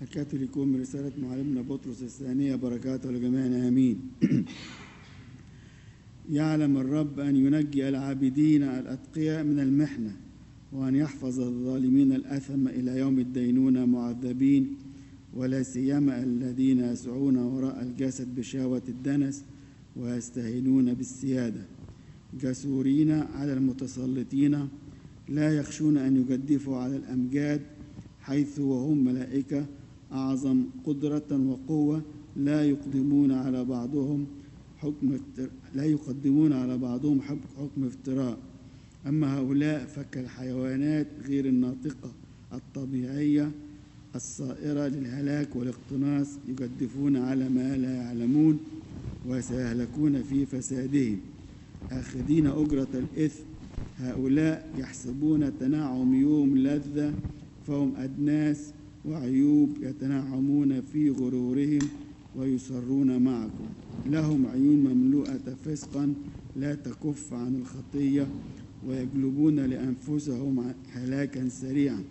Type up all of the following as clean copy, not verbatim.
الكاثوليكون من رسالة معلمنا بطرس الثانية، بركاته لجميعنا آمين. يعلم الرب أن ينجي العابدين الأتقياء من المحنة، وأن يحفظ الظالمين الأثم إلى يوم الدينونة معذبين، ولا سيما الذين يسعون وراء الجسد بشهوة الدنس ويستهينون بالسيادة، جسورين على المتسلطين، لا يخشون أن يجدفوا على الأمجاد، حيث وهم ملائكة أعظم قدرة وقوة، لا يقدمون على بعضهم حكم افتراء. أما هؤلاء فكالحيوانات غير الناطقة الطبيعية الصائرة للهلاك والاقتناص، يجدفون على ما لا يعلمون وسيهلكون في فسادهم، آخذين أجرة الإثم. هؤلاء يحسبون تنعم يوم لذة، فهم أدناس وعيوب، يتنعمون في غرورهم ويصرون معكم. لهم عيون مملوءة فسقا لا تكف عن الخطية، ويجلبون لأنفسهم هلاكا سريعا.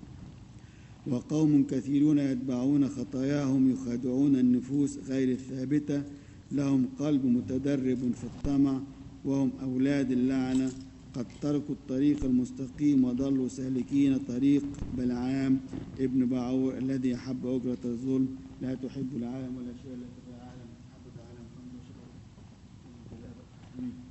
وقوم كثيرون يتبعون خطاياهم، يخادعون النفوس غير الثابتة، لهم قلب متدرب في الطمع، وهم أولاد اللعنة، قد تركوا الطريق المستقيم وضلوا سالكين طريق بلعام ابن بعور الذي يحب أجرة الظلم، لا تحب العالم ولا شيء التي في العالم، تحب العالم.